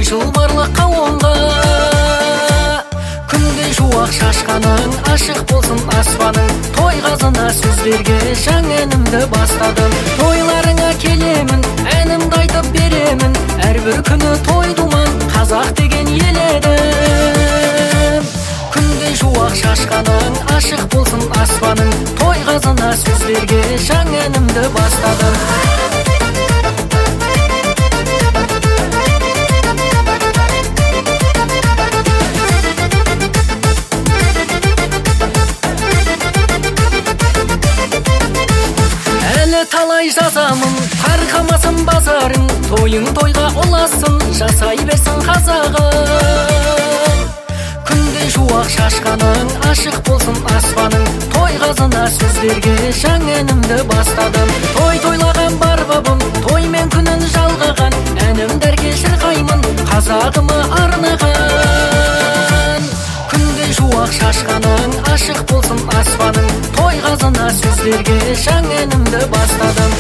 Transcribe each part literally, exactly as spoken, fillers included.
ойшыл барлық қауымға. Күндей жуақ шашқаның, ашық болсын аспаның, той қазына сөздерге жаңа әнімді бастадым. Тойларыңа келемін, әнімді айтып беремін, әрбір күні той думан, қазақ деген ел едім. Күндей жуақ шашқаның, ашық болсын аспаның, той қазына сөздерге жаңа әнімді бастадым. Талай жазамын, тарқамасын базарың, тойың тойға оласын, жасай берсін қазағым. Күндей жуақ шашқаның, ашық болсын аспаның, той қазына сөздерге жаңа әнімді бастадым. Той тойлаған бар бабым, тоймен күнін жалғаған, әнімдерге шырқаймын, қазағыма арнаған. Күндей жуақ шашқаның, ашық болсын аспаның, той қазына сөздерге жаңа әнімді бастадым.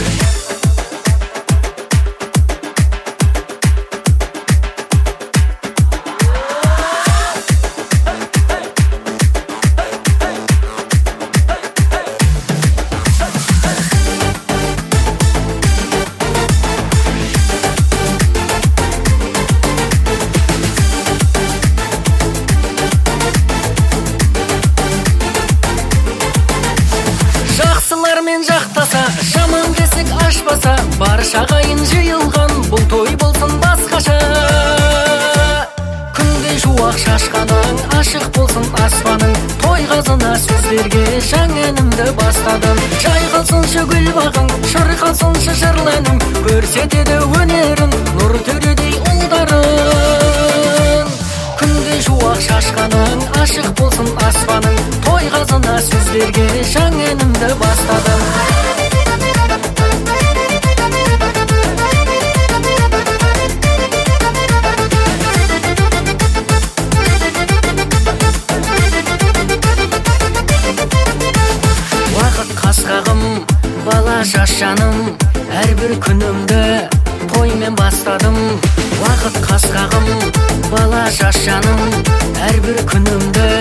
Жақсылармен жақтаса, жаман кесік ашпаса, барша ағайын жиылған, бұл той болсын басқаша. Күндей жуақ шашқаның, ашық болсын аспаның, той қазына сөздерге жаңа әнімді бастадым. Жайғалсыншы гүл бағың, шырқалсыншы жырлы әнім, көрсетеді өнерін, нұр төредей ұлдарың. Күндей жуақ шашқаның, ашық болсын аспаның, той қазына сөздерге жаңа әнімді бастадым. Уақыт қасқағым, бала жас жаным, әрбір күнімді тоймен бастадым. Уақыт қасқағым, бала жас жаным, әрбір күнімді